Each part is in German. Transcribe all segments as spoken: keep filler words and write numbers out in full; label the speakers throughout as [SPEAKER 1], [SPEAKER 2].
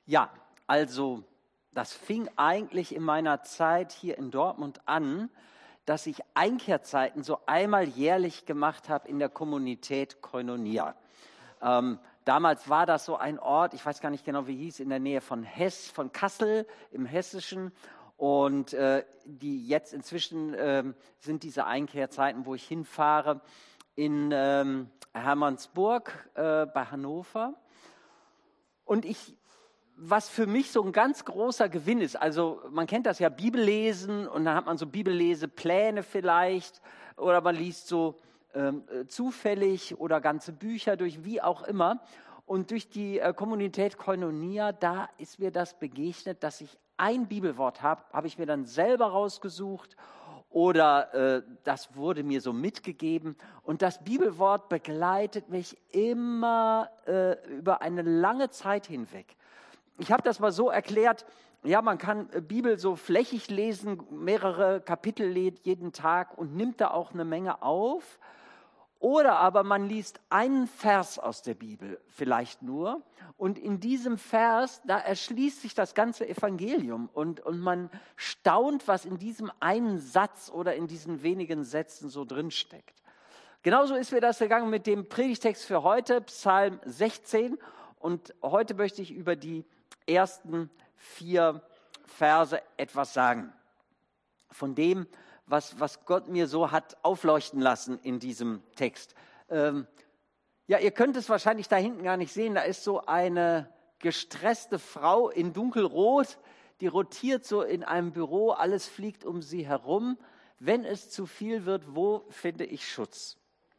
[SPEAKER 1] Ja, also das fing eigentlich in meiner Zeit hier in Dortmund an, dass ich Einkehrzeiten so einmal jährlich gemacht habe in der Kommunität Koinonia. Ähm, damals war das so ein Ort, ich weiß gar nicht genau, wie hieß, in der Nähe von Hess, von Kassel im Hessischen. Und äh, die jetzt inzwischen äh, sind diese Einkehrzeiten, wo ich hinfahre, in ähm, Hermannsburg äh, bei Hannover. Und ich, was für mich so ein ganz großer Gewinn ist, also man kennt das ja, Bibellesen, und dann hat man so Bibellesepläne vielleicht, oder man liest so ähm, zufällig oder ganze Bücher durch, wie auch immer. Und durch die äh, Kommunität Koinonia, da ist mir das begegnet, dass ich ein Bibelwort habe, habe ich mir dann selber rausgesucht oder äh, das wurde mir so mitgegeben. Und das Bibelwort begleitet mich immer äh, über eine lange Zeit hinweg. Ich habe das mal so erklärt, ja, man kann Bibel so flächig lesen, mehrere Kapitel jeden Tag und nimmt da auch eine Menge auf. Oder aber man liest einen Vers aus der Bibel, vielleicht nur, und in diesem Vers, da erschließt sich das ganze Evangelium und, und man staunt, was in diesem einen Satz oder in diesen wenigen Sätzen so drinsteckt. Genauso ist mir das gegangen mit dem Predigtext für heute, Psalm sechzehn, und heute möchte ich über die ersten vier Verse etwas sagen, von dem, Was, was Gott mir so hat aufleuchten lassen in diesem Text. Ähm, ja, ihr könnt es wahrscheinlich da hinten gar nicht sehen. Da ist so eine gestresste Frau in dunkelrot, die rotiert so in einem Büro, alles fliegt um sie herum. Wenn es zu viel wird, wo finde ich Schutz?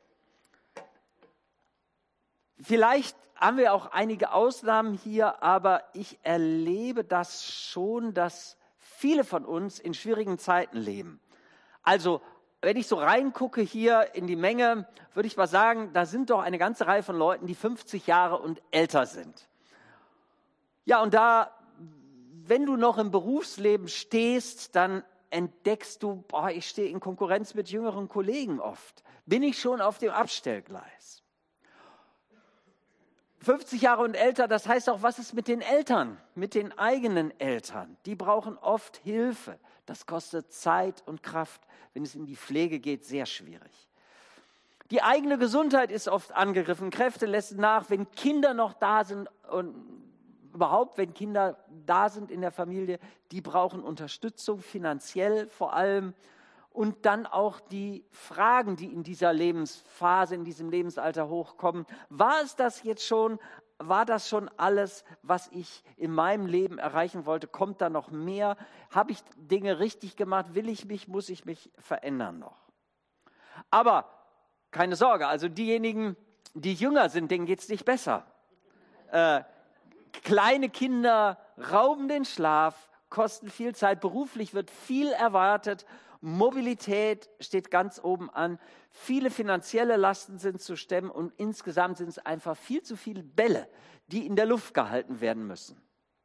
[SPEAKER 1] Vielleicht haben wir auch einige Ausnahmen hier, aber ich erlebe das schon, dass viele von uns in schwierigen Zeiten leben. Also, wenn ich so reingucke hier in die Menge, würde ich mal sagen, da sind doch eine ganze Reihe von Leuten, die fünfzig Jahre und älter sind. Ja, und da, wenn du noch im Berufsleben stehst, dann entdeckst du, boah, ich stehe in Konkurrenz mit jüngeren Kollegen oft. Bin ich schon auf dem Abstellgleis? fünfzig Jahre und älter, das heißt auch, was ist mit den Eltern, mit den eigenen Eltern? Die brauchen oft Hilfe. Das kostet Zeit und Kraft. Wenn es in die Pflege geht, sehr schwierig. Die eigene Gesundheit ist oft angegriffen. Kräfte lassen nach, wenn Kinder noch da sind und überhaupt, wenn Kinder da sind in der Familie, die brauchen Unterstützung, finanziell vor allem. Und dann auch die Fragen, die in dieser Lebensphase, in diesem Lebensalter hochkommen. War es das jetzt schon? War das schon alles, was ich in meinem Leben erreichen wollte? Kommt da noch mehr? Habe ich Dinge richtig gemacht? Will ich mich, muss ich mich verändern noch? Aber keine Sorge, also diejenigen, die jünger sind, denen geht es nicht besser. Äh, kleine Kinder rauben den Schlaf, kosten viel Zeit, beruflich wird viel erwartet. Mobilität steht ganz oben an, viele finanzielle Lasten sind zu stemmen und insgesamt sind es einfach viel zu viele Bälle, die in der Luft gehalten werden müssen.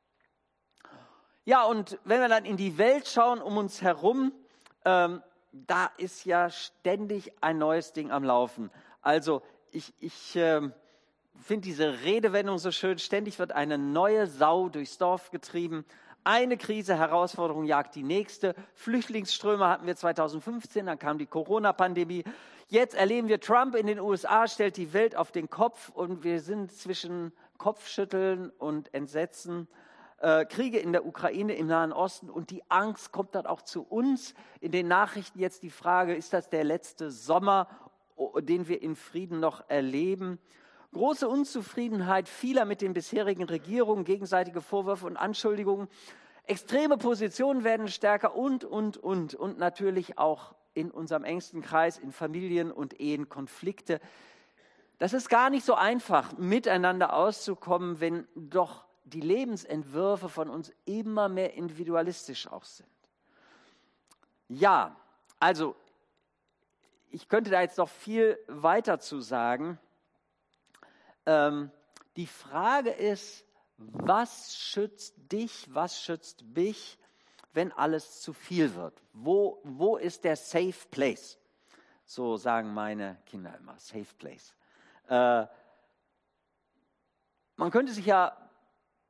[SPEAKER 1] Ja, und wenn wir dann in die Welt schauen um uns herum, ähm, da ist ja ständig ein neues Ding am Laufen. Also ich, ich ähm, finde diese Redewendung so schön, ständig wird eine neue Sau durchs Dorf getrieben. Eine Krise, Herausforderung jagt die nächste. Flüchtlingsströme hatten wir zweitausendfünfzehn, dann kam die Corona-Pandemie. Jetzt erleben wir Trump in den U S A, stellt die Welt auf den Kopf und wir sind zwischen Kopfschütteln und Entsetzen. Äh, Kriege in der Ukraine, im Nahen Osten und die Angst kommt dann auch zu uns. In den Nachrichten jetzt die Frage, ist das der letzte Sommer, den wir in Frieden noch erleben? Große Unzufriedenheit vieler mit den bisherigen Regierungen, gegenseitige Vorwürfe und Anschuldigungen. Extreme Positionen werden stärker und, und, und. Und natürlich auch in unserem engsten Kreis, in Familien und Ehen Konflikte. Das ist gar nicht so einfach, miteinander auszukommen, wenn doch die Lebensentwürfe von uns immer mehr individualistisch auch sind. Ja, also ich könnte da jetzt noch viel weiter zu sagen. Ähm, die Frage ist, was schützt dich, was schützt mich, wenn alles zu viel wird? Wo, wo ist der Safe Place? So sagen meine Kinder immer, Safe Place. Äh, man könnte sich ja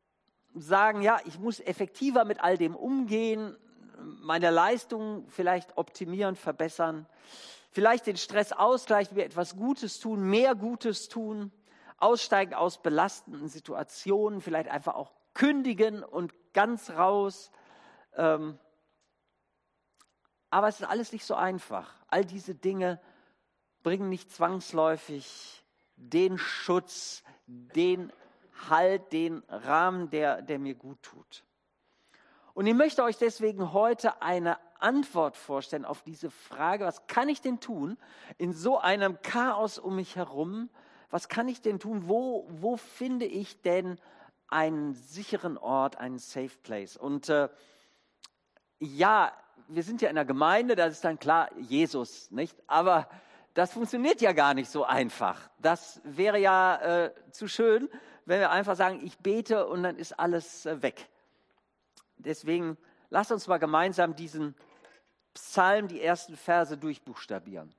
[SPEAKER 1] sagen, ja, ich muss effektiver mit all dem umgehen, meine Leistung vielleicht optimieren, verbessern, vielleicht den Stress ausgleichen, wir etwas Gutes tun, mehr Gutes tun, aussteigen aus belastenden Situationen, vielleicht einfach auch kündigen und ganz raus. Ähm, aber es ist alles nicht so einfach. All diese Dinge bringen nicht zwangsläufig den Schutz, den Halt, den Rahmen, der, der mir gut tut. Und ich möchte euch deswegen heute eine Antwort vorstellen auf diese Frage, was kann ich denn tun in so einem Chaos um mich herum? Was kann ich denn tun? Wo, wo finde ich denn einen sicheren Ort, einen Safe Place? Und äh, ja, wir sind ja in der Gemeinde, das ist dann klar Jesus, nicht? Aber das funktioniert ja gar nicht so einfach. Das wäre ja äh, zu schön, wenn wir einfach sagen, ich bete und dann ist alles äh, weg. Deswegen lasst uns mal gemeinsam diesen Psalm, die ersten Verse durchbuchstabieren.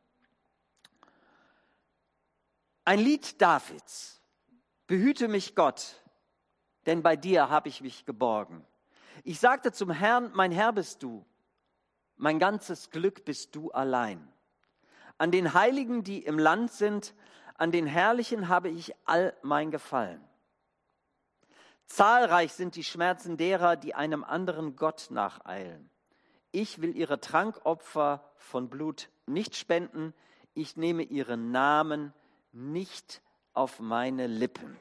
[SPEAKER 1] Ein Lied Davids. Behüte mich Gott, denn bei dir habe ich mich geborgen. Ich sagte zum Herrn, mein Herr bist du, mein ganzes Glück bist du allein. An den Heiligen, die im Land sind, an den Herrlichen habe ich all mein Gefallen. Zahlreich sind die Schmerzen derer, die einem anderen Gott nacheilen. Ich will ihre Trankopfer von Blut nicht spenden, ich nehme ihren Namen nicht auf meine Lippen.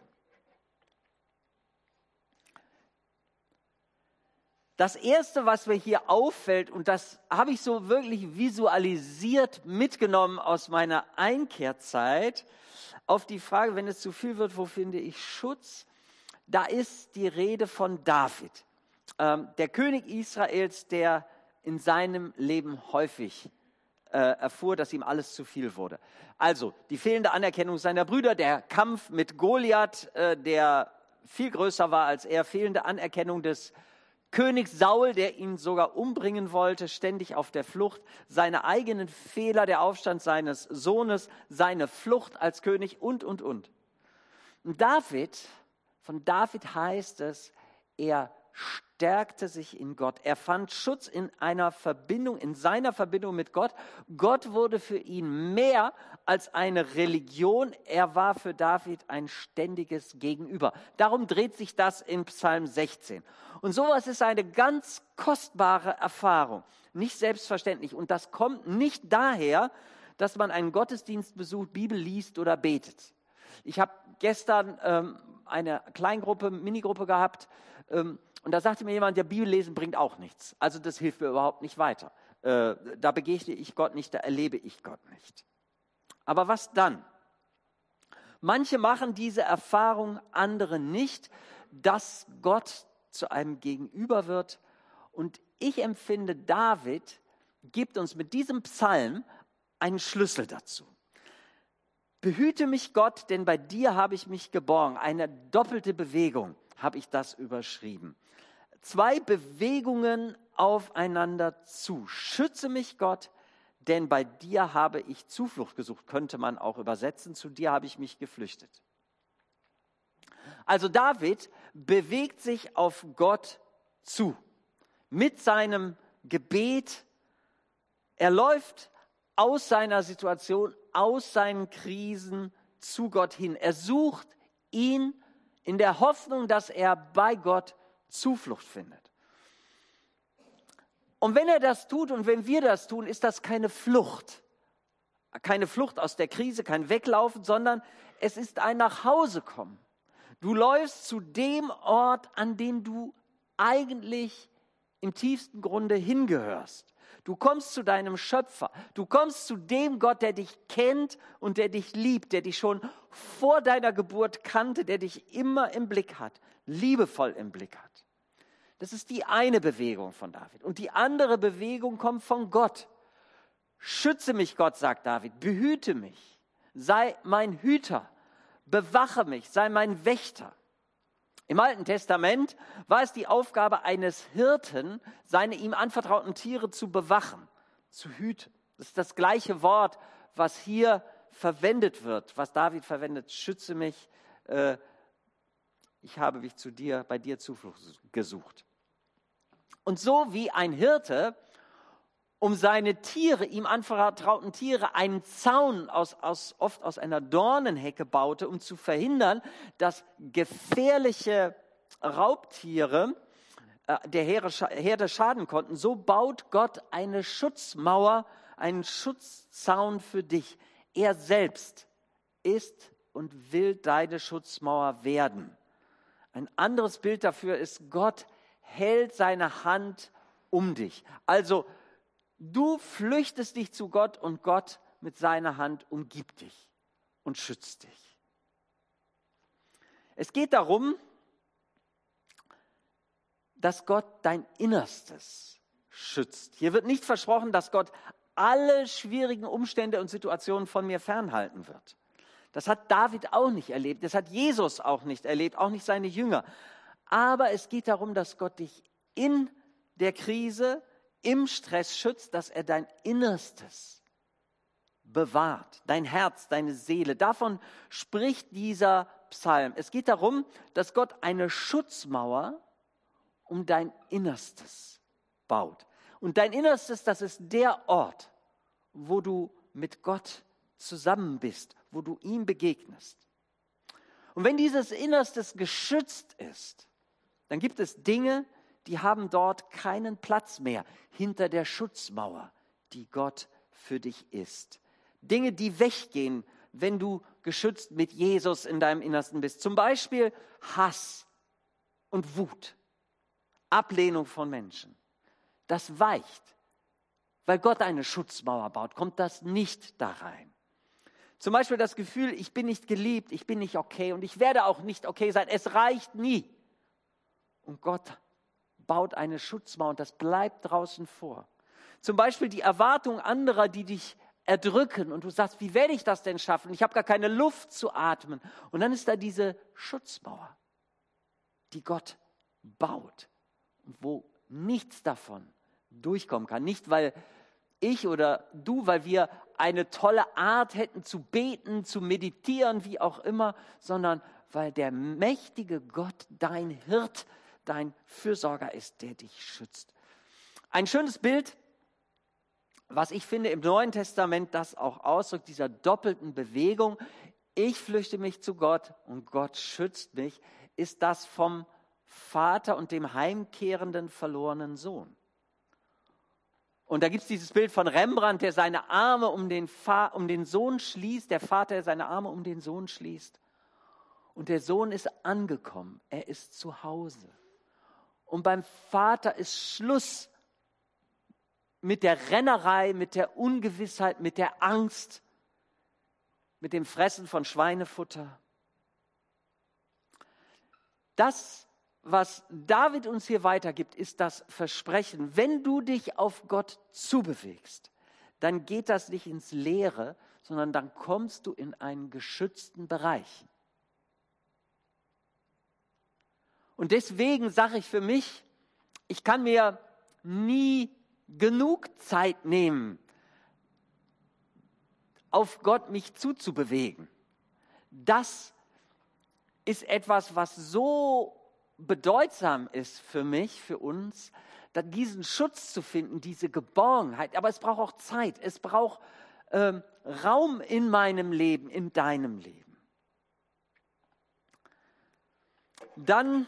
[SPEAKER 1] Das Erste, was mir hier auffällt, und das habe ich so wirklich visualisiert mitgenommen aus meiner Einkehrzeit, auf die Frage, wenn es zu viel wird, wo finde ich Schutz? Da ist die Rede von David, ähm, der König Israels, der in seinem Leben häufig äh, erfuhr, dass ihm alles zu viel wurde. Also die fehlende Anerkennung seiner Brüder, der Kampf mit Goliath, äh, der viel größer war als er, fehlende Anerkennung des König Saul, der ihn sogar umbringen wollte, ständig auf der Flucht, seine eigenen Fehler, der Aufstand seines Sohnes, seine Flucht als König und, und, und. Und David, von David heißt es, er stärkte sich in Gott. Er fand Schutz in einer Verbindung, in seiner Verbindung mit Gott. Gott wurde für ihn mehr als eine Religion. Er war für David ein ständiges Gegenüber. Darum dreht sich das in Psalm sechzehn. Und sowas ist eine ganz kostbare Erfahrung. Nicht selbstverständlich. Und das kommt nicht daher, dass man einen Gottesdienst besucht, Bibel liest oder betet. Ich habe gestern ähm, eine Kleingruppe, Minigruppe gehabt, ähm, und da sagte mir jemand, ja, Bibel lesen bringt auch nichts. Also das hilft mir überhaupt nicht weiter. Äh, da begegne ich Gott nicht, da erlebe ich Gott nicht. Aber was dann? Manche machen diese Erfahrung, andere nicht, dass Gott zu einem Gegenüber wird. Und ich empfinde, David gibt uns mit diesem Psalm einen Schlüssel dazu. Behüte mich Gott, denn bei dir habe ich mich geborgen. Eine doppelte Bewegung habe ich das überschrieben. Zwei Bewegungen aufeinander zu. Schütze mich Gott, denn bei dir habe ich Zuflucht gesucht, könnte man auch übersetzen. Zu dir habe ich mich geflüchtet. Also David bewegt sich auf Gott zu. Mit seinem Gebet. Er läuft aus seiner Situation, aus seinen Krisen zu Gott hin. Er sucht ihn in der Hoffnung, dass er bei Gott Zuflucht findet. Und wenn er das tut und wenn wir das tun, ist das keine Flucht. Keine Flucht aus der Krise, kein Weglaufen, sondern es ist ein Nachhausekommen. Du läufst zu dem Ort, an den du eigentlich im tiefsten Grunde hingehörst. Du kommst zu deinem Schöpfer. Du kommst zu dem Gott, der dich kennt und der dich liebt, der dich schon vor deiner Geburt kannte, der dich immer im Blick hat, liebevoll im Blick hat. Das ist die eine Bewegung von David. Und die andere Bewegung kommt von Gott. Schütze mich, Gott, sagt David, behüte mich, sei mein Hüter, bewache mich, sei mein Wächter. Im Alten Testament war es die Aufgabe eines Hirten, seine ihm anvertrauten Tiere zu bewachen, zu hüten. Das ist das gleiche Wort, was hier verwendet wird, was David verwendet, schütze mich, äh, Ich habe mich zu dir, bei dir Zuflucht gesucht. Und so wie ein Hirte um seine Tiere, ihm anvertrauten Tiere, einen Zaun aus, aus, oft aus einer Dornenhecke baute, um zu verhindern, dass gefährliche Raubtiere äh, der Herde schaden konnten, so baut Gott eine Schutzmauer, einen Schutzzaun für dich. Er selbst ist und will deine Schutzmauer werden. Ein anderes Bild dafür ist, Gott hält seine Hand um dich. Also du flüchtest dich zu Gott und Gott mit seiner Hand umgibt dich und schützt dich. Es geht darum, dass Gott dein Innerstes schützt. Hier wird nicht versprochen, dass Gott alle schwierigen Umstände und Situationen von mir fernhalten wird. Das hat David auch nicht erlebt, das hat Jesus auch nicht erlebt, auch nicht seine Jünger. Aber es geht darum, dass Gott dich in der Krise, im Stress schützt, dass er dein Innerstes bewahrt, dein Herz, deine Seele. Davon spricht dieser Psalm. Es geht darum, dass Gott eine Schutzmauer um dein Innerstes baut. Und dein Innerstes, das ist der Ort, wo du mit Gott zusammen bist, wo du ihm begegnest. Und wenn dieses Innerstes geschützt ist, dann gibt es Dinge, die haben dort keinen Platz mehr hinter der Schutzmauer, die Gott für dich ist. Dinge, die weggehen, wenn du geschützt mit Jesus in deinem Innersten bist. Zum Beispiel Hass und Wut, Ablehnung von Menschen. Das weicht, weil Gott eine Schutzmauer baut, kommt das nicht da rein. Zum Beispiel das Gefühl, ich bin nicht geliebt, ich bin nicht okay und ich werde auch nicht okay sein. Es reicht nie. Und Gott baut eine Schutzmauer und das bleibt draußen vor. Zum Beispiel die Erwartung anderer, die dich erdrücken und du sagst, wie werde ich das denn schaffen? Ich habe gar keine Luft zu atmen. Und dann ist da diese Schutzmauer, die Gott baut und wo nichts davon durchkommen kann. Nicht, weil ich oder du, weil wir eine tolle Art hätten zu beten, zu meditieren, wie auch immer, sondern weil der mächtige Gott dein Hirt, dein Fürsorger ist, der dich schützt. Ein schönes Bild, was ich finde im Neuen Testament das auch ausdrückt, dieser doppelten Bewegung. Ich flüchte mich zu Gott und Gott schützt mich, ist das vom Vater und dem heimkehrenden verlorenen Sohn. Und da gibt es dieses Bild von Rembrandt, der seine Arme um den, Fa- um den Sohn schließt, der Vater, der seine Arme um den Sohn schließt. Und der Sohn ist angekommen, er ist zu Hause. Und beim Vater ist Schluss mit der Rennerei, mit der Ungewissheit, mit der Angst, mit dem Fressen von Schweinefutter. Das, was David uns hier weitergibt, ist das Versprechen. Wenn du dich auf Gott zubewegst, dann geht das nicht ins Leere, sondern dann kommst du in einen geschützten Bereich. Und deswegen sage ich für mich, ich kann mir nie genug Zeit nehmen, auf Gott mich zuzubewegen. Das ist etwas, was so bedeutsam ist für mich, für uns, diesen Schutz zu finden, diese Geborgenheit. Aber es braucht auch Zeit, es braucht ähm, Raum in meinem Leben, in deinem Leben. Dann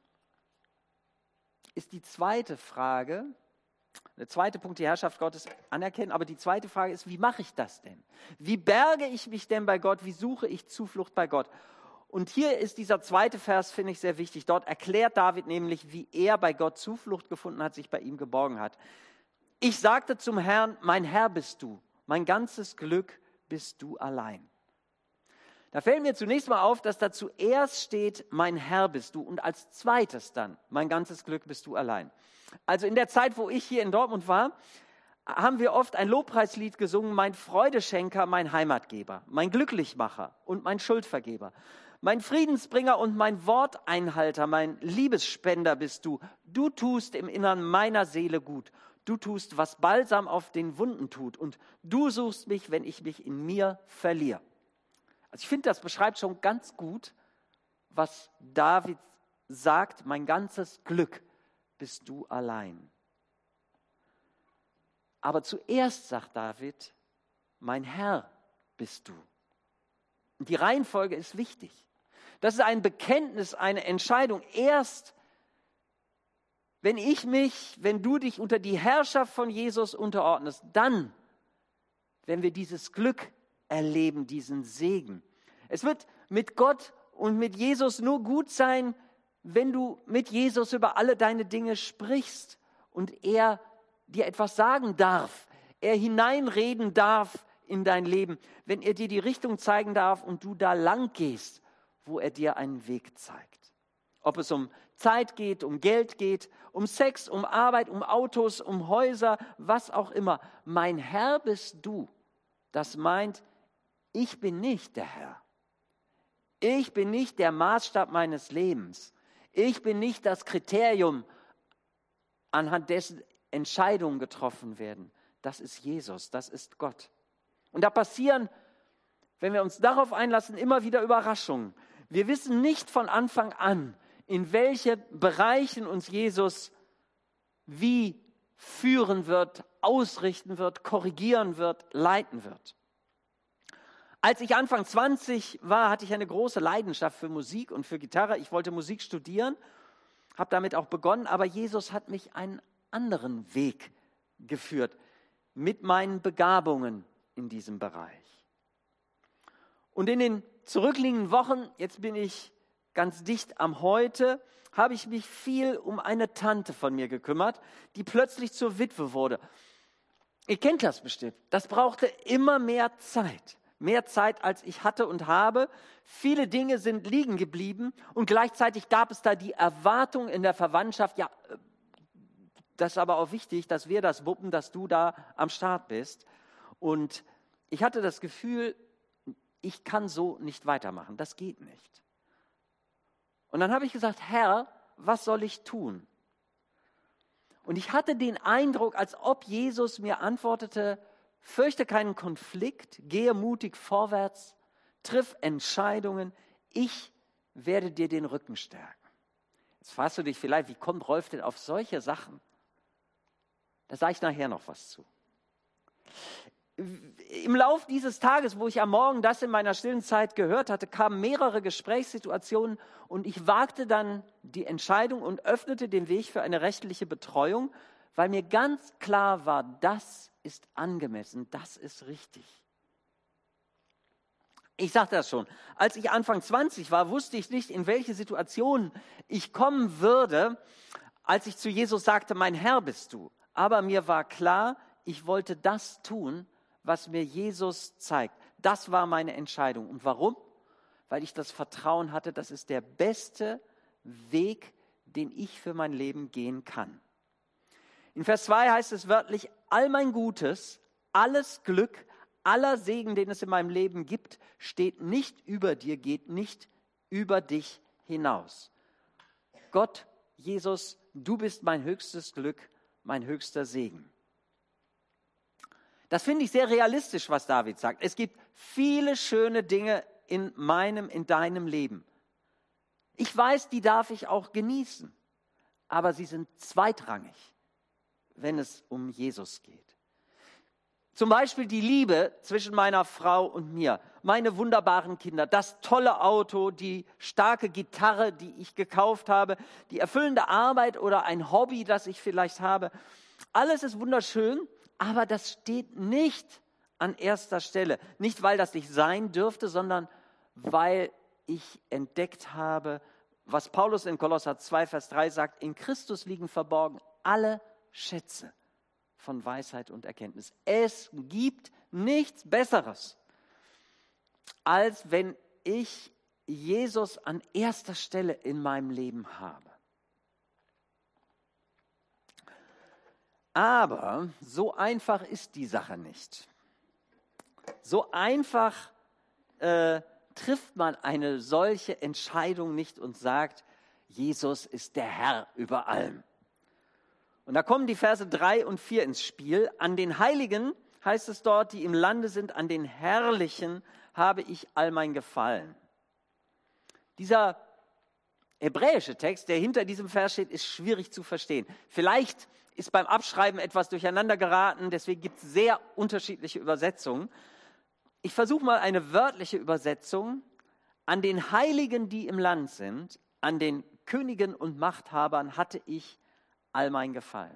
[SPEAKER 1] ist die zweite Frage, der zweite Punkt, die Herrschaft Gottes anerkennen, aber die zweite Frage ist, wie mache ich das denn? Wie berge ich mich denn bei Gott? Wie suche ich Zuflucht bei Gott? Und hier ist dieser zweite Vers, finde ich, sehr wichtig. Dort erklärt David nämlich, wie er bei Gott Zuflucht gefunden hat, sich bei ihm geborgen hat. Ich sagte zum Herrn, mein Herr bist du, mein ganzes Glück bist du allein. Da fällt mir zunächst mal auf, dass da zuerst steht, mein Herr bist du und als zweites dann, mein ganzes Glück bist du allein. Also in der Zeit, wo ich hier in Dortmund war, haben wir oft ein Lobpreislied gesungen, mein Freudeschenker, mein Heimatgeber, mein Glücklichmacher und mein Schuldvergeber, mein Friedensbringer und mein Worteinhalter, mein Liebesspender bist du. Du tust im Innern meiner Seele gut. Du tust, was Balsam auf den Wunden tut und du suchst mich, wenn ich mich in mir verliere. Also ich finde, das beschreibt schon ganz gut, was David sagt, mein ganzes Glück bist du allein. Aber zuerst sagt David, mein Herr bist du. Und die Reihenfolge ist wichtig. Das ist ein Bekenntnis, eine Entscheidung. Erst wenn ich mich, wenn du dich unter die Herrschaft von Jesus unterordnest, dann, wenn wir dieses Glück erleben, diesen Segen. Es wird mit Gott und mit Jesus nur gut sein, wenn du mit Jesus über alle deine Dinge sprichst und er dir etwas sagen darf, er hineinreden darf in dein Leben, wenn er dir die Richtung zeigen darf und du da lang gehst, wo er dir einen Weg zeigt. Ob es um Zeit geht, um Geld geht, um Sex, um Arbeit, um Autos, um Häuser, was auch immer. Mein Herr bist du. Das meint, ich bin nicht der Herr. Ich bin nicht der Maßstab meines Lebens. Ich bin nicht das Kriterium, anhand dessen Entscheidungen getroffen werden. Das ist Jesus, das ist Gott. Und da passieren, wenn wir uns darauf einlassen, immer wieder Überraschungen. Wir wissen nicht von Anfang an, in welche Bereichen uns Jesus wie führen wird, ausrichten wird, korrigieren wird, leiten wird. Als ich Anfang zwanzig war, hatte ich eine große Leidenschaft für Musik und für Gitarre. Ich wollte Musik studieren, habe damit auch begonnen, aber Jesus hat mich einen anderen Weg geführt mit meinen Begabungen in diesem Bereich. Und in den zurückliegenden Wochen, jetzt bin ich ganz dicht am Heute, habe ich mich viel um eine Tante von mir gekümmert, die plötzlich zur Witwe wurde. Ihr kennt das bestimmt. Das brauchte immer mehr Zeit. Mehr Zeit, als ich hatte und habe. Viele Dinge sind liegen geblieben und gleichzeitig gab es da die Erwartung in der Verwandtschaft, ja, das ist aber auch wichtig, dass wir das wuppen, dass du da am Start bist. Und ich hatte das Gefühl, ich kann so nicht weitermachen, das geht nicht. Und dann habe ich gesagt, Herr, was soll ich tun? Und ich hatte den Eindruck, als ob Jesus mir antwortete, fürchte keinen Konflikt, gehe mutig vorwärts, triff Entscheidungen, ich werde dir den Rücken stärken. Jetzt fragst du dich vielleicht, wie kommt Rolf denn auf solche Sachen? Da sage ich nachher noch was zu. Im Lauf dieses Tages, wo ich am Morgen das in meiner stillen Zeit gehört hatte, kamen mehrere Gesprächssituationen und ich wagte dann die Entscheidung und öffnete den Weg für eine rechtliche Betreuung, weil mir ganz klar war, das ist angemessen, das ist richtig. Ich sagte das schon, als ich Anfang zwanzig war, wusste ich nicht, in welche Situation ich kommen würde, als ich zu Jesus sagte, mein Herr bist du. Aber mir war klar, ich wollte das tun, was mir Jesus zeigt. Das war meine Entscheidung. Und warum? Weil ich das Vertrauen hatte, das ist der beste Weg, den ich für mein Leben gehen kann. In Vers zwei heißt es wörtlich, all mein Gutes, alles Glück, aller Segen, den es in meinem Leben gibt, steht nicht über dir, geht nicht über dich hinaus. Gott, Jesus, du bist mein höchstes Glück, mein höchster Segen. Das finde ich sehr realistisch, was David sagt. Es gibt viele schöne Dinge in meinem, in deinem Leben. Ich weiß, die darf ich auch genießen, aber sie sind zweitrangig, wenn es um Jesus geht. Zum Beispiel die Liebe zwischen meiner Frau und mir, meine wunderbaren Kinder, das tolle Auto, die starke Gitarre, die ich gekauft habe, die erfüllende Arbeit oder ein Hobby, das ich vielleicht habe. Alles ist wunderschön, aber das steht nicht an erster Stelle. Nicht, weil das nicht sein dürfte, sondern weil ich entdeckt habe, was Paulus in Kolosser zwei, Vers drei sagt, in Christus liegen verborgen alle Schätze von Weisheit und Erkenntnis. Es gibt nichts Besseres, als wenn ich Jesus an erster Stelle in meinem Leben habe. Aber so einfach ist die Sache nicht. So einfach äh, trifft man eine solche Entscheidung nicht und sagt, Jesus ist der Herr über allem. Und da kommen die Verse drei und vier ins Spiel. An den Heiligen, heißt es dort, die im Lande sind, an den Herrlichen habe ich all mein Gefallen. Dieser hebräische Text, der hinter diesem Vers steht, ist schwierig zu verstehen. Vielleicht ist beim Abschreiben etwas durcheinander geraten, deswegen gibt es sehr unterschiedliche Übersetzungen. Ich versuche mal eine wörtliche Übersetzung. An den Heiligen, die im Land sind, an den Königen und Machthabern hatte ich all mein Gefallen.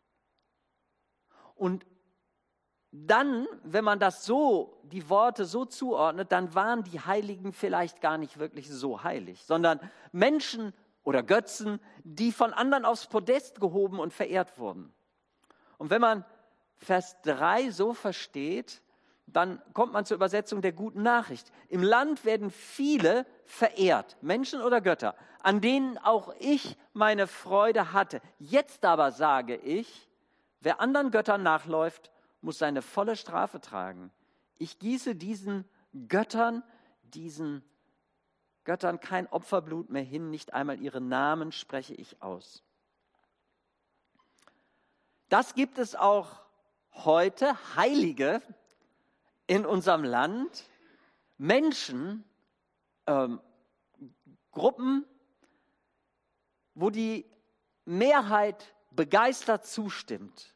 [SPEAKER 1] Und dann, wenn man das so, die Worte so zuordnet, dann waren die Heiligen vielleicht gar nicht wirklich so heilig, sondern Menschen oder Götzen, die von anderen aufs Podest gehoben und verehrt wurden. Und wenn man Vers drei so versteht, dann kommt man zur Übersetzung der guten Nachricht. Im Land werden viele verehrt, Menschen oder Götter, an denen auch ich meine Freude hatte. Jetzt aber sage ich, wer anderen Göttern nachläuft, muss seine volle Strafe tragen. Ich gieße diesen Göttern, diesen Göttern kein Opferblut mehr hin, nicht einmal ihre Namen spreche ich aus. Das gibt es auch heute, Heilige in unserem Land, Menschen, ähm, Gruppen, wo die Mehrheit begeistert zustimmt.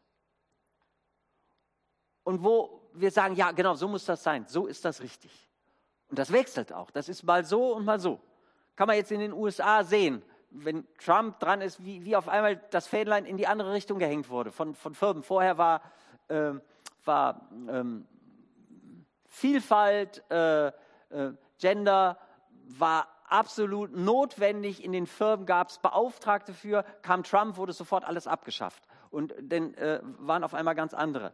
[SPEAKER 1] Und wo wir sagen, ja genau, so muss das sein, so ist das richtig. Und das wechselt auch, das ist mal so und mal so. Kann man jetzt in den U S A sehen, wenn Trump dran ist, wie, wie auf einmal das Fähnlein in die andere Richtung gehängt wurde von, von Firmen. Vorher war, äh, war ähm, Vielfalt, äh, äh, Gender war absolut notwendig. In den Firmen gab es Beauftragte für. Kam Trump, wurde sofort alles abgeschafft. Und dann äh, waren auf einmal ganz andere.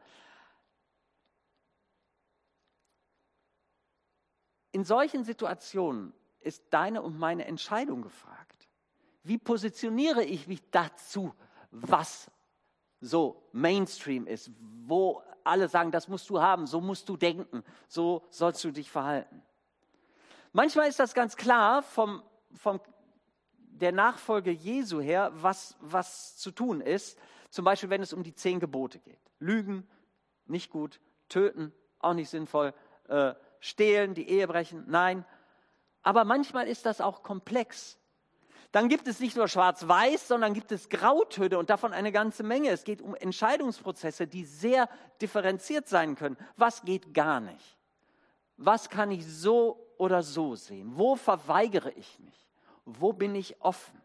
[SPEAKER 1] In solchen Situationen ist deine und meine Entscheidung gefragt. Wie positioniere ich mich dazu, was so Mainstream ist, wo alle sagen, das musst du haben, so musst du denken, so sollst du dich verhalten. Manchmal ist das ganz klar vom, vom der Nachfolge Jesu her, was, was zu tun ist. Zum Beispiel, wenn es um die zehn Gebote geht. Lügen, nicht gut. Töten, auch nicht sinnvoll. Äh, stehlen, die Ehe brechen, nein. Aber manchmal ist das auch komplex. Dann gibt es nicht nur Schwarz-Weiß, sondern gibt es Grautöne und davon eine ganze Menge. Es geht um Entscheidungsprozesse, die sehr differenziert sein können. Was geht gar nicht? Was kann ich so oder so sehen? Wo verweigere ich mich? Wo bin ich offen?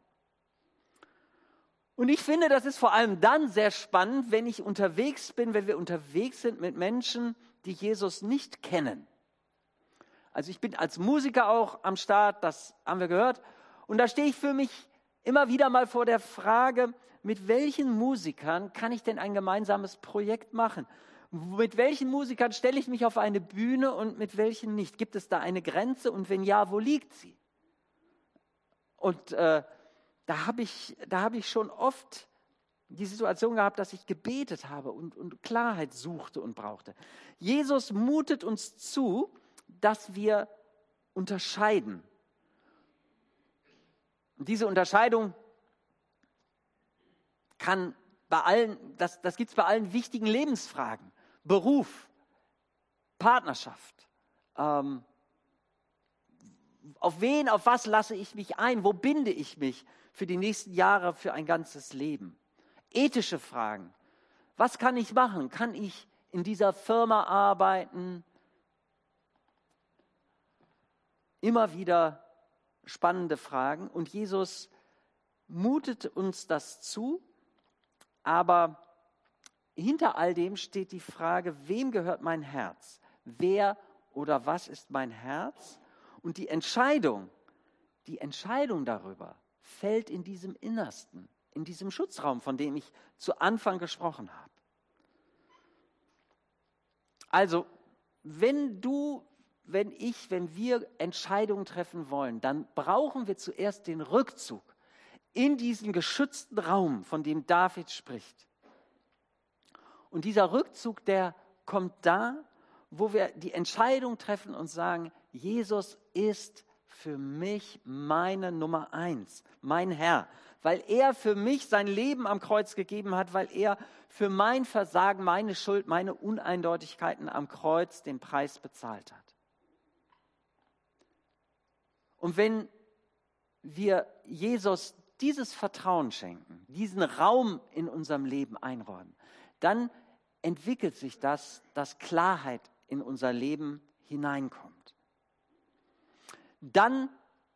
[SPEAKER 1] Und ich finde, das ist vor allem dann sehr spannend, wenn ich unterwegs bin, wenn wir unterwegs sind mit Menschen, die Jesus nicht kennen. Also ich bin als Musiker auch am Start, das haben wir gehört. Und da stehe ich für mich immer wieder mal vor der Frage, mit welchen Musikern kann ich denn ein gemeinsames Projekt machen? Mit welchen Musikern stelle ich mich auf eine Bühne und mit welchen nicht? Gibt es da eine Grenze und wenn ja, wo liegt sie? Und äh, da habe ich, da habe ich schon oft die Situation gehabt, dass ich gebetet habe und, und Klarheit suchte und brauchte. Jesus mutet uns zu, dass wir unterscheiden. Und diese Unterscheidung kann bei allen, das, das gibt es bei allen wichtigen Lebensfragen. Beruf, Partnerschaft. Ähm, auf wen, auf was lasse ich mich ein? Wo binde ich mich für die nächsten Jahre, für ein ganzes Leben? Ethische Fragen. Was kann ich machen? Kann ich in dieser Firma arbeiten? Immer wieder spannende Fragen. Und Jesus mutet uns das zu, aber hinter all dem steht die Frage, wem gehört mein Herz? Wer oder was ist mein Herz? Und die Entscheidung, die Entscheidung darüber fällt in diesem Innersten, in diesem Schutzraum, von dem ich zu Anfang gesprochen habe. Also, wenn du, wenn ich, wenn wir Entscheidungen treffen wollen, dann brauchen wir zuerst den Rückzug in diesen geschützten Raum, von dem David spricht. Und dieser Rückzug, der kommt da, wo wir die Entscheidung treffen und sagen, Jesus ist für mich meine Nummer eins, mein Herr, weil er für mich sein Leben am Kreuz gegeben hat, weil er für mein Versagen, meine Schuld, meine Uneindeutigkeiten am Kreuz den Preis bezahlt hat. Und wenn wir Jesus dieses Vertrauen schenken, diesen Raum in unserem Leben einräumen, dann entwickelt sich das, dass Klarheit in unser Leben hineinkommt. Dann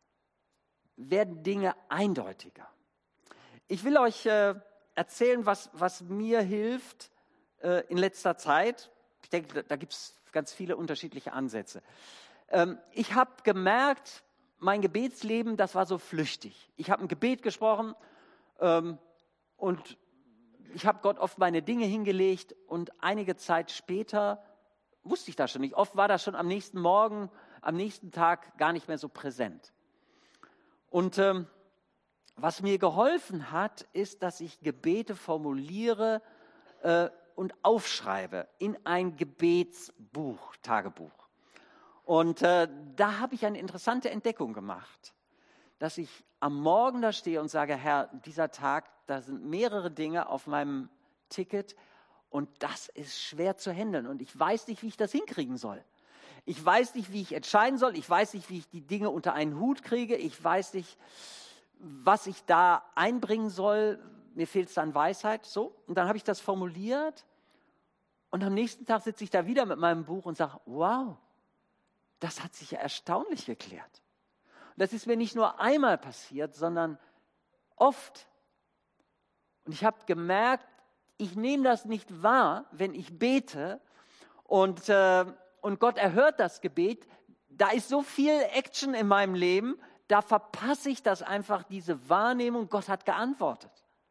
[SPEAKER 1] werden Dinge eindeutiger. Ich will euch äh, erzählen, was, was mir hilft äh, in letzter Zeit. Ich denke, da, da gibt es ganz viele unterschiedliche Ansätze. Ähm, ich habe gemerkt, mein Gebetsleben, das war so flüchtig. Ich habe ein Gebet gesprochen ähm, und ich habe Gott oft meine Dinge hingelegt und einige Zeit später wusste ich das schon nicht. Oft war das schon am nächsten Morgen, am nächsten Tag gar nicht mehr so präsent. Und ähm, was mir geholfen hat, ist, dass ich Gebete formuliere äh, und aufschreibe in ein Gebetsbuch, Tagebuch. Und äh, da habe ich eine interessante Entdeckung gemacht, dass ich am Morgen da stehe und sage, Herr, dieser Tag, da sind mehrere Dinge auf meinem Ticket und das ist schwer zu handeln und ich weiß nicht, wie ich das hinkriegen soll. Ich weiß nicht, wie ich entscheiden soll, ich weiß nicht, wie ich die Dinge unter einen Hut kriege, ich weiß nicht, was ich da einbringen soll, mir fehlt es an Weisheit, so. Und dann habe ich das formuliert und am nächsten Tag sitze ich da wieder mit meinem Buch und sage, wow, das hat sich ja erstaunlich geklärt. Und das ist mir nicht nur einmal passiert, sondern oft. Und ich habe gemerkt, ich nehme das nicht wahr, wenn ich bete und, äh, und Gott erhört das Gebet. Da ist so viel Action in meinem Leben, da verpasse ich das einfach, diese Wahrnehmung, Gott hat geantwortet.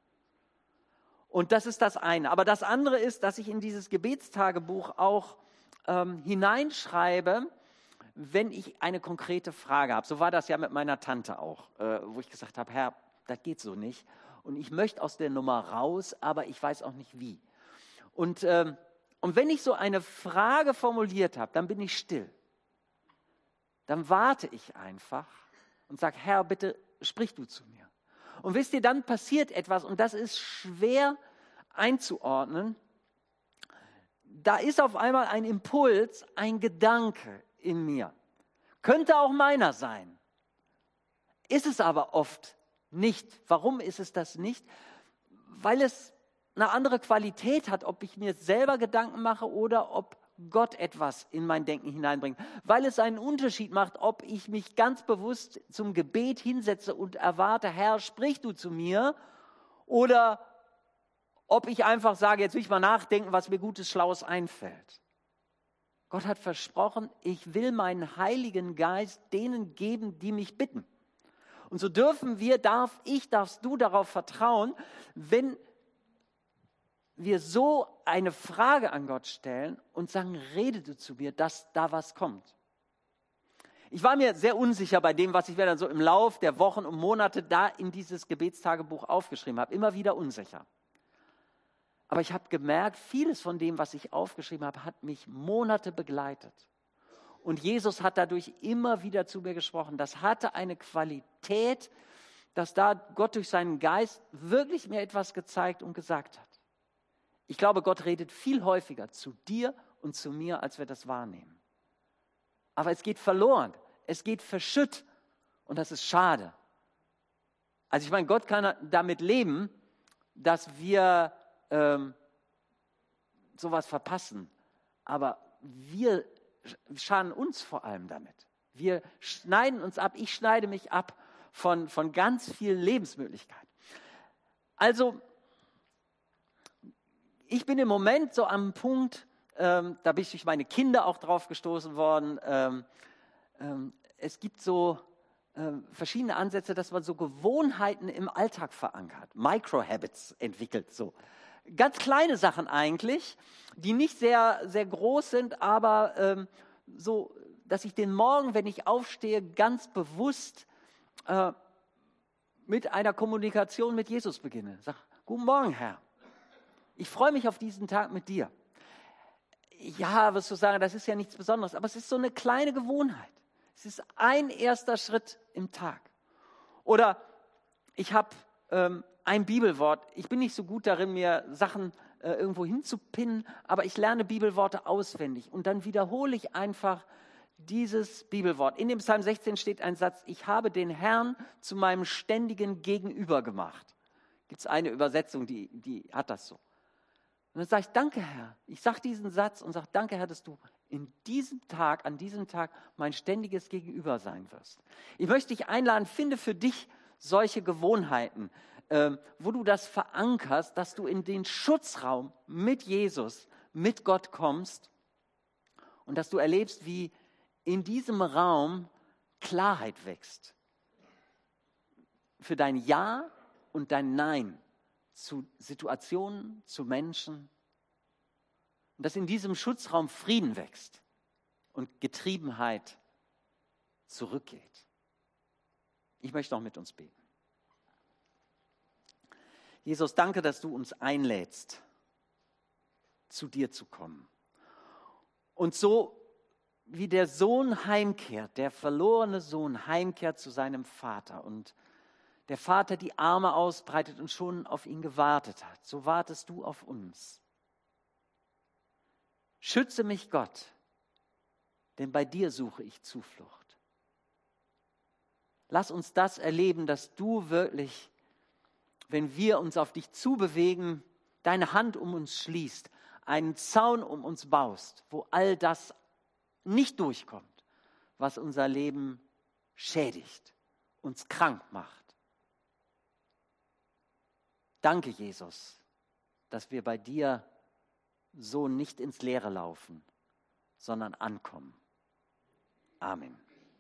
[SPEAKER 1] Und das ist das eine. Aber das andere ist, dass ich in dieses Gebetstagebuch auch ähm, hineinschreibe, wenn ich eine konkrete Frage habe. So war das ja mit meiner Tante auch, äh, wo ich gesagt habe, Herr, das geht so nicht. Und ich möchte aus der Nummer raus, aber ich weiß auch nicht wie. Und, ähm, und wenn ich so eine Frage formuliert habe, dann bin ich still. Dann warte ich einfach und sage, Herr, bitte sprich du zu mir. Und wisst ihr, dann passiert etwas und das ist schwer einzuordnen. Da ist auf einmal ein Impuls, ein Gedanke in mir. Könnte auch meiner sein. Ist es aber oft nicht. Warum ist es das nicht? Weil es eine andere Qualität hat, ob ich mir selber Gedanken mache oder ob Gott etwas in mein Denken hineinbringt. Weil es einen Unterschied macht, ob ich mich ganz bewusst zum Gebet hinsetze und erwarte, Herr, sprich du zu mir, oder ob ich einfach sage, jetzt will ich mal nachdenken, was mir Gutes, Schlaues einfällt. Gott hat versprochen, ich will meinen Heiligen Geist denen geben, die mich bitten. Und so dürfen wir, darf ich, darfst du darauf vertrauen, wenn wir so eine Frage an Gott stellen und sagen, rede du zu mir, dass da was kommt. Ich war mir sehr unsicher bei dem, was ich mir dann so im Lauf der Wochen und Monate da in dieses Gebetstagebuch aufgeschrieben habe. Immer wieder unsicher. Aber ich habe gemerkt, vieles von dem, was ich aufgeschrieben habe, hat mich Monate begleitet. Und Jesus hat dadurch immer wieder zu mir gesprochen. Das hatte eine Qualität, dass da Gott durch seinen Geist wirklich mir etwas gezeigt und gesagt hat. Ich glaube, Gott redet viel häufiger zu dir und zu mir, als wir das wahrnehmen. Aber es geht verloren, es geht verschütt und das ist schade. Also ich meine, Gott kann damit leben, dass wir ähm, sowas verpassen, aber wir schaden uns vor allem damit. Wir schneiden uns ab, ich schneide mich ab von, von ganz vielen Lebensmöglichkeiten. Also ich bin im Moment so am Punkt, ähm, da bin ich durch meine Kinder auch drauf gestoßen worden, ähm, ähm, es gibt so ähm, verschiedene Ansätze, dass man so Gewohnheiten im Alltag verankert, Micro-Habits entwickelt, so. Ganz kleine Sachen eigentlich, die nicht sehr, sehr groß sind, aber ähm, so, dass ich den Morgen, wenn ich aufstehe, ganz bewusst äh, mit einer Kommunikation mit Jesus beginne. Sag, guten Morgen, Herr. Ich freue mich auf diesen Tag mit dir. Ja, wirst du sagen, das ist ja nichts Besonderes, aber es ist so eine kleine Gewohnheit. Es ist ein erster Schritt im Tag. Oder ich habe ähm, ein Bibelwort. Ich bin nicht so gut darin, mir Sachen äh, irgendwo hinzupinnen, aber ich lerne Bibelworte auswendig und dann wiederhole ich einfach dieses Bibelwort. In dem Psalm sechzehn steht ein Satz: Ich habe den Herrn zu meinem ständigen Gegenüber gemacht. Gibt es eine Übersetzung, die, die hat das so. Und dann sage ich, danke Herr. Ich sage diesen Satz und sage, danke Herr, dass du in diesem Tag, an diesem Tag mein ständiges Gegenüber sein wirst. Ich möchte dich einladen, finde für dich solche Gewohnheiten, äh, wo du das verankerst, dass du in den Schutzraum mit Jesus, mit Gott kommst und dass du erlebst, wie in diesem Raum Klarheit wächst. Für dein Ja und dein Nein zu Situationen, zu Menschen. Und dass in diesem Schutzraum Frieden wächst und Getriebenheit zurückgeht. Ich möchte noch mit uns beten. Jesus, danke, dass du uns einlädst, zu dir zu kommen. Und so wie der Sohn heimkehrt, der verlorene Sohn heimkehrt zu seinem Vater und der Vater die Arme ausbreitet und schon auf ihn gewartet hat, so wartest du auf uns. Schütze mich, Gott, denn bei dir suche ich Zuflucht. Lass uns das erleben, dass du wirklich, wenn wir uns auf dich zubewegen, deine Hand um uns schließt, einen Zaun um uns baust, wo all das nicht durchkommt, was unser Leben schädigt, uns krank macht. Danke, Jesus, dass wir bei dir so nicht ins Leere laufen, sondern ankommen. Amen.